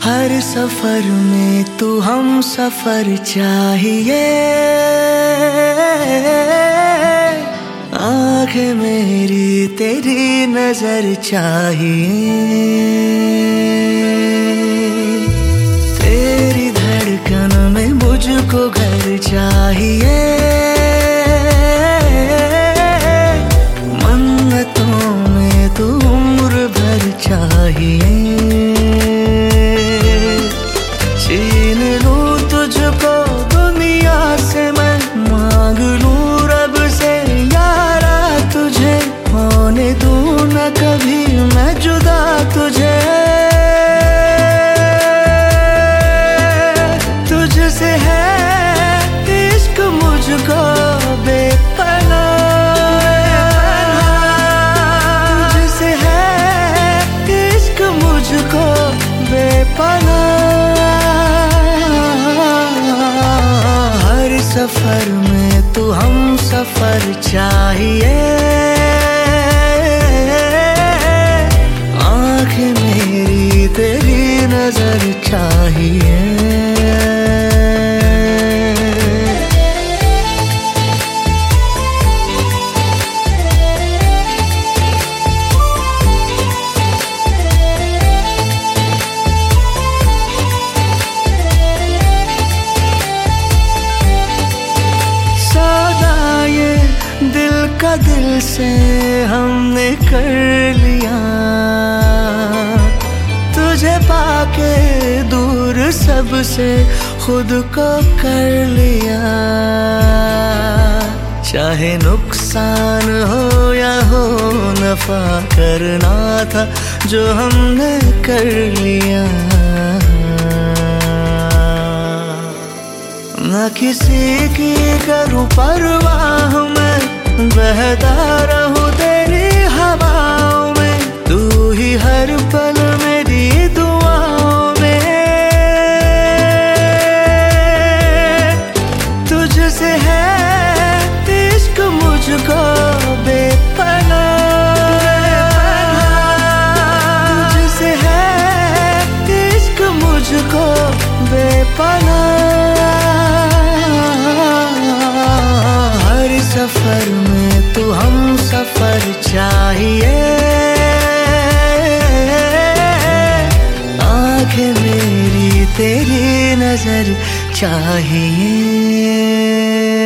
हर सफर में तू हम सफर चाहिए। आंखें मेरी तेरी नजर चाहिए। तेरी धड़कन में मुझको घर चाहिए। मन्नतों में तू उम्र भर चाहिए। छीन लूं तुझको दुनिया से मैं, मांग लूं रब से यारा तुझे। होने दूं न कभी मैं जुदा तुझे। तुझसे है इश्क मुझको बेपनाह। तुझसे है इश्क मुझको बेपनाह। सफर में तू हम सफर चाहिए। आंखें मेरी तेरी नजर चाहिए। दिल से हमने कर लिया, तुझे पाके दूर सबसे खुद को कर लिया। चाहे नुकसान हो या हो नफा, करना था जो हमने कर लिया। न किसी की करूं परवाह मैं, बहता रहूं तेरी हवाओं में। तू ही हर पल मेरी दुआओं में। तुझसे है इश्क मुझको बेपनाह। तुझसे है इश्क मुझको बेपनाह। सफर में तू हम सफर चाहिए। आंखें मेरी तेरी नजर चाहिए।